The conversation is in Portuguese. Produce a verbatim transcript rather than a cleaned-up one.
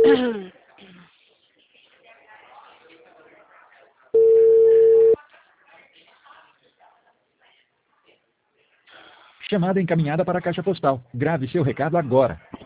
Chamada encaminhada para a caixa postal. Grave seu recado agora.